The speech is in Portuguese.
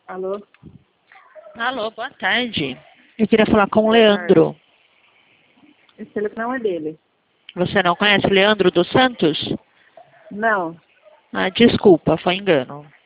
Alô? Alô, boa tarde. Eu queria falar com o Leandro. Esse telefone não é dele. Você não conhece o Leandro dos Santos? Não. Ah, desculpa, foi engano.